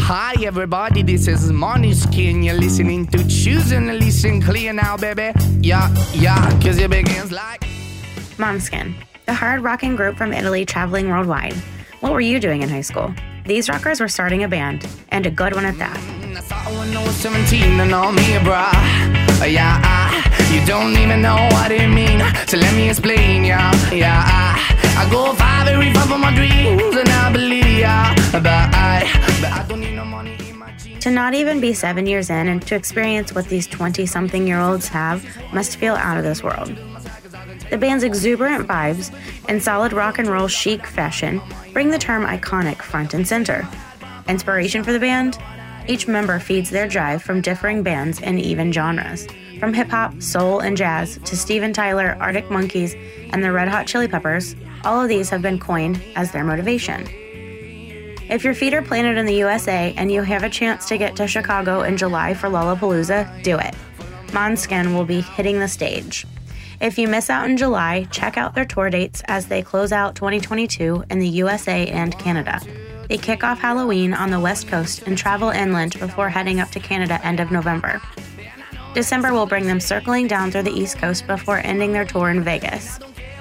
Hi everybody, this is Måneskin. You're listening to Choosing to Listen Clear now, baby. Yeah, cause it begins like Måneskin, the hard rocking group from Italy traveling worldwide. What were you doing in high school? These rockers were starting a band, and a good one at that. I saw when I was 17 and all me, bruh. You don't even know what it means, so let me explain, I go very far from my dreams, and I believe, but I don't need no money in my jeans. To not even be 7 years in and to experience what these 20-something-year-olds have must feel out of this world. The band's exuberant vibes and solid rock and roll chic fashion bring the term iconic front and center. Inspiration for the band? Each member feeds their drive from differing bands and even genres, from hip-hop, soul, and jazz to Steven Tyler, Arctic Monkeys, and the Red Hot Chili Peppers. All of these have been coined as their motivation. If your feet are planted in the USA and you have a chance to get to Chicago in July for Lollapalooza, do it. Måneskin will be hitting the stage. If you miss out in July, check out their tour dates as they close out 2022 in the USA and Canada. They kick off Halloween on the West Coast and travel inland before heading up to Canada end of November. December will bring them circling down through the East Coast before ending their tour in Vegas.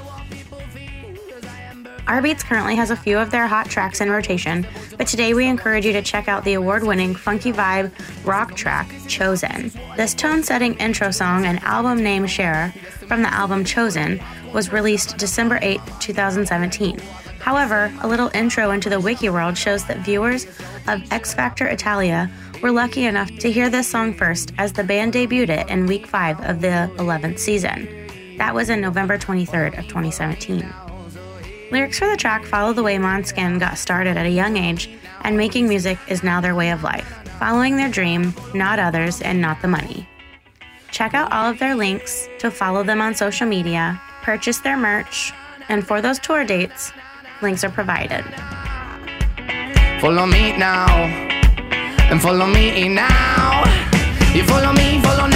Our Beats currently has a few of their hot tracks in rotation, but today we encourage you to check out the award-winning funky vibe rock track, Chosen. This tone-setting intro song and album name share from the album Chosen was released December 8, 2017. However, a little intro into the wiki world shows that viewers of X Factor Italia were lucky enough to hear this song first as the band debuted it in week 5 of the 11th season. That was in November 23rd of 2017. Lyrics for the track follow the way Måneskin got started at a young age, and making music is now their way of life, following their dream, not others, and not the money. Check out all of their links to follow them on social media, purchase their merch, and for those tour dates, links are provided. Follow me now, and follow me now. You follow me